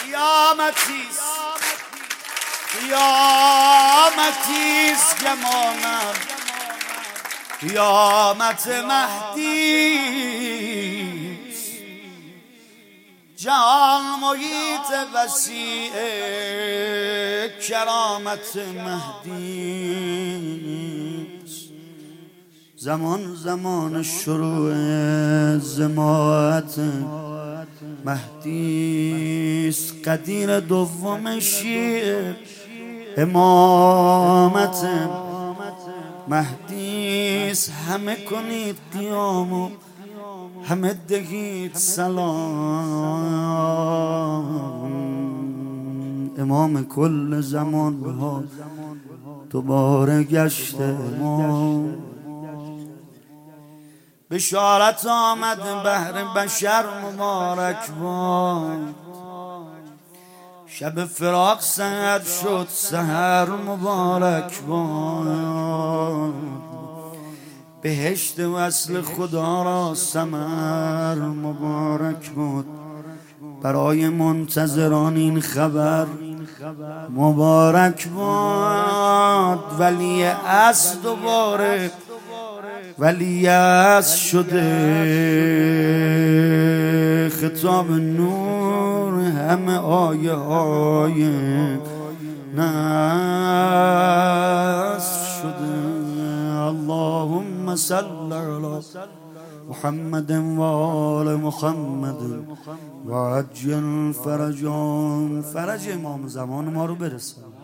قیامتیست گمانم قیامت مهدیست جهان محیط وسیع کرامت مهدیست زمان شروع زمات مهدیست قدیر دوم شیعه امامت مهدیست همه کنید قیام و همه دهید سلام امام کل زمان ها دوباره گشته امام بشارت آمد بهر بشر مبارک باد شب فراق سحر شد سحر مبارک باد بهشت وصل خدا را ثمر مبارک باد برای منتظران این خبر مبارک باد ولی از دوباره ولی از شده خطاب نور همه آیه های نصر شده اللهم صل علی محمد و آل محمد و عجل فرج امام زمان ما رو برسان